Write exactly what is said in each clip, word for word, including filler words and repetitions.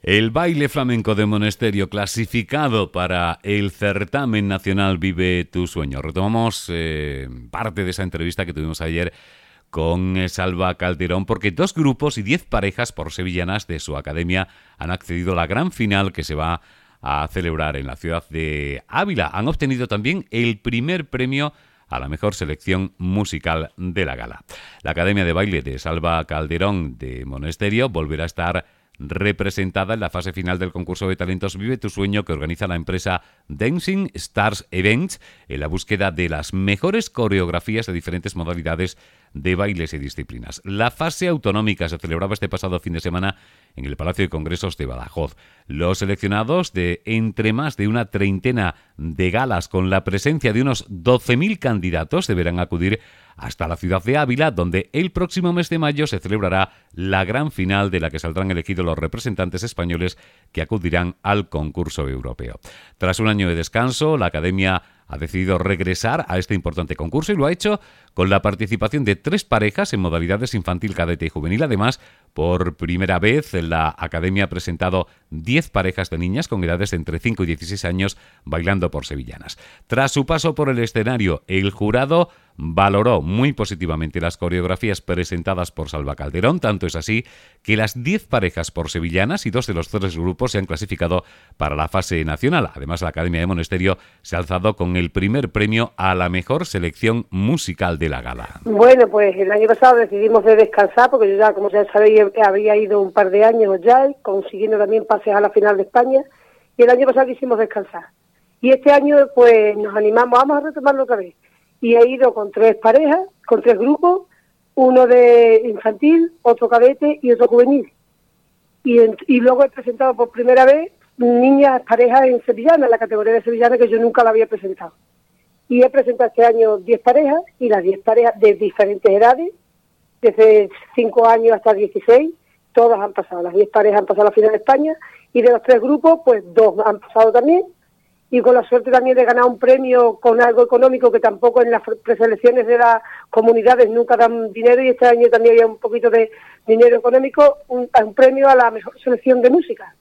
El baile flamenco de Monesterio clasificado para el certamen nacional Vive tu Sueño. Retomamos eh, parte de esa entrevista que tuvimos ayer con Salva Calderón, porque dos grupos y diez parejas por sevillanas de su academia han accedido a la gran final que se va a celebrar en la ciudad de Ávila. Han obtenido también el primer premio a la mejor selección musical de la gala. La Academia de Baile de Salva Calderón de Monesterio volverá a estar representada en la fase final del concurso de talentos Vive tu Sueño que organiza la empresa Dancing Stars Events en la búsqueda de las mejores coreografías de diferentes modalidades de bailes y disciplinas. La fase autonómica se celebraba este pasado fin de semana en el Palacio de Congresos de Badajoz. Los seleccionados de entre más de una treintena de galas con la presencia de unos doce mil candidatos deberán acudir hasta la ciudad de Ávila, donde el próximo mes de mayo se celebrará la gran final de la que saldrán elegidos los representantes españoles que acudirán al concurso europeo. Tras un año de descanso, la Academia ha decidido regresar a este importante concurso y lo ha hecho con la participación de tres parejas en modalidades infantil, cadete y juvenil. Además, por primera vez, la Academia ha presentado diez parejas de niñas con edades de entre cinco y dieciséis años bailando por sevillanas. Tras su paso por el escenario, el jurado valoró muy positivamente las coreografías presentadas por Salva Calderón. Tanto es así que las diez parejas por sevillanas y dos de los tres grupos se han clasificado para la fase nacional. Además, la Academia de Monesterio se ha alzado con el primer premio a la mejor selección musical de la gala. Bueno, pues el año pasado decidimos de descansar, porque yo ya, como ya sabéis, había ido un par de años ya, consiguiendo también pases a la final de España, y el año pasado quisimos descansar. Y este año, pues, nos animamos, vamos a retomarlo otra vez. Y he ido con tres parejas, con tres grupos, uno de infantil, otro cadete y otro juvenil. Y, en, y luego he presentado por primera vez niñas, parejas en sevillana, en la categoría de sevillana, que yo nunca la había presentado. Y he presentado este año diez parejas, y las diez parejas de diferentes edades, desde cinco años hasta dieciséis, todas han pasado. Las diez parejas han pasado a la final de España, y de los tres grupos, pues dos han pasado también. Y con la suerte también de ganar un premio con algo económico, que tampoco en las preselecciones de las comunidades nunca dan dinero, y este año también había un poquito de dinero económico, un, un premio a la mejor selección de música.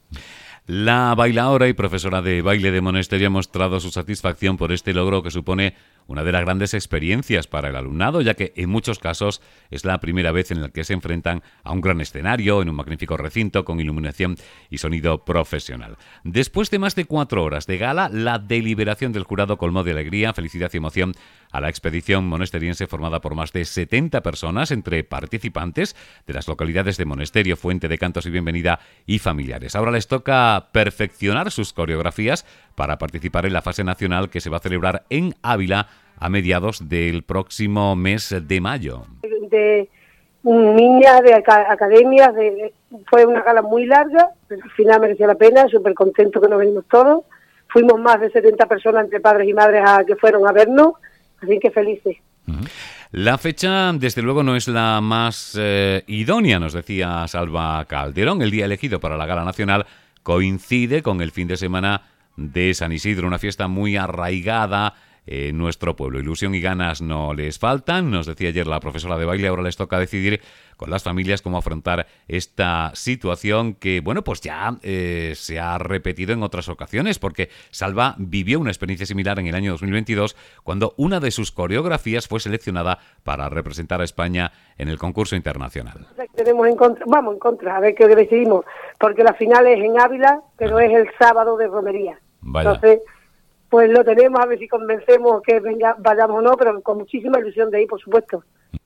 La bailaora y profesora de baile de Monesterio ha mostrado su satisfacción por este logro que supone una de las grandes experiencias para el alumnado, ya que en muchos casos es la primera vez en la que se enfrentan a un gran escenario, en un magnífico recinto con iluminación y sonido profesional. Después de más de cuatro horas de gala, la deliberación del jurado colmó de alegría, felicidad y emoción a la expedición monesteriense formada por más de setenta personas, entre participantes de las localidades de Monesterio, Fuente de Cantos y Bienvenida y familiares. Ahora les toca perfeccionar sus coreografías para participar en la fase nacional que se va a celebrar en Ávila a mediados del próximo mes de mayo. De niñas, de academias, de, fue una gala muy larga, pero al final mereció la pena, súper contento que nos venimos todos. Fuimos más de setenta personas entre padres y madres a, que fueron a vernos, así que felices. Uh-huh. La fecha, desde luego, no es la más eh, idónea, nos decía Salva Calderón. El día elegido para la gala nacional coincide con el fin de semana de San Isidro, una fiesta muy arraigada en nuestro pueblo. Ilusión y ganas no les faltan, nos decía ayer la profesora de baile. Ahora les toca decidir con las familias cómo afrontar esta situación que, bueno, pues ya eh, se ha repetido en otras ocasiones, porque Salva vivió una experiencia similar en el año dos mil veintidós, cuando una de sus coreografías fue seleccionada para representar a España en el concurso internacional. Tenemos en contra, vamos en contra, a ver qué decidimos, porque la final es en Ávila, pero ah. es el sábado de romería. Vaya. Entonces, pues lo tenemos, a ver si convencemos que venga, vayamos o no, pero con muchísima ilusión de ir, por supuesto.